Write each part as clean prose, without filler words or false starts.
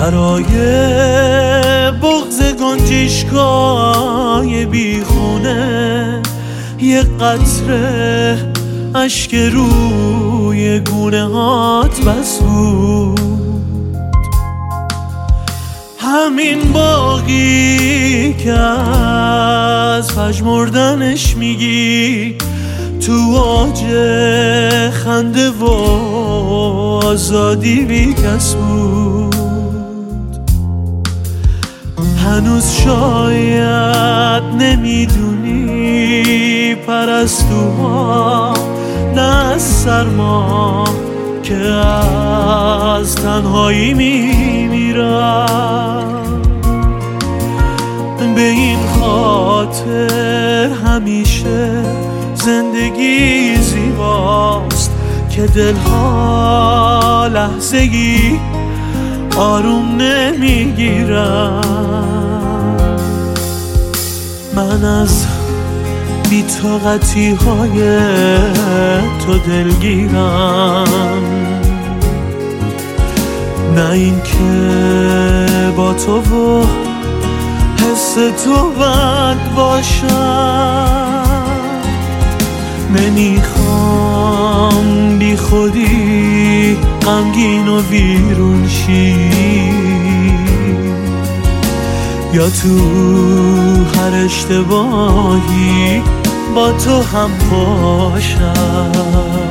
برای بغض گنجشگاه بیخونه یه قطره اشک روی گونه هات بس بود. همین باقی که از پژمردنش میگی تو اوج خنده و آزادی بی کس بود. هنوز شاید نمیدونی پرستوها نه از سرما که از تنهایی میمیرن. به این خاطر همیشه زندگی زیباست که دلها لحظه‌ای آروم نمیگیرن. من از بی‌طاقتی های تو دلگیرم، نه این که با تو و حس تو بد باشم. نمیخوام بی خودی غمگین و ویرون شی یا تو هر اشتباهی با تو هم باشم.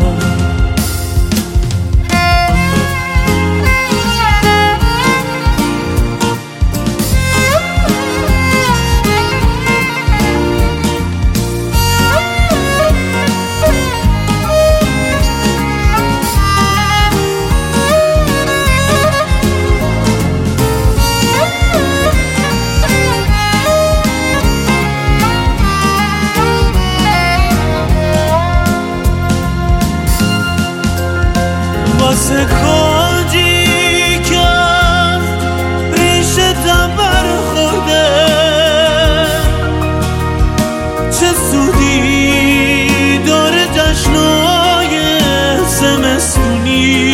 واسه کاجی که ریشتم برخورده چه سودی داره جشنای زمستونی.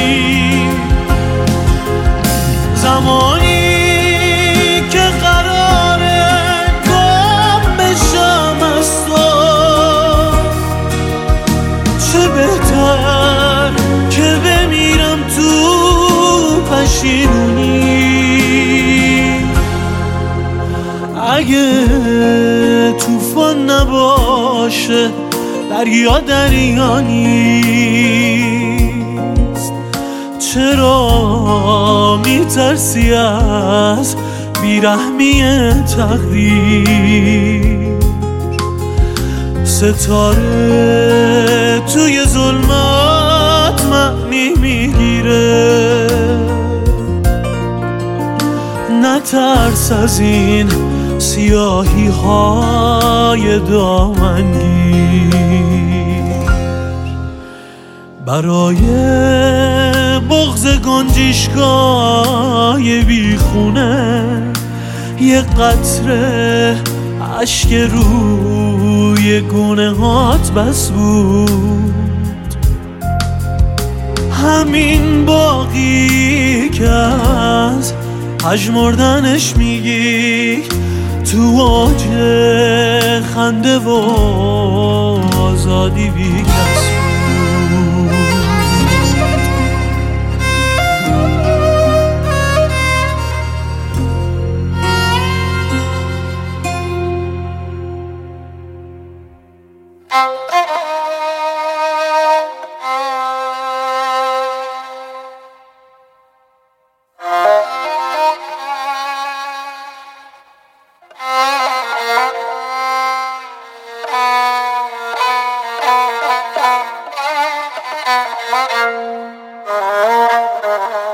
زمانی که قراره گم بشم از تو چه بهتر که بمیرم تو پشیمونی. اگه طوفان نباشه دریا دریا نیست، چرا میترسی از بیرحمی تقدیر؟ ستاره توی ظلمات معنی میگیره، نترس از این سیاهی های دامنگیر. برای بغض گنجشگاه بیخونه یه قطره اشک روی گونه هات بس بود. همین باقی که از پژمردنش میگی تو اوج خنده و آزادی بی کس بود. Ah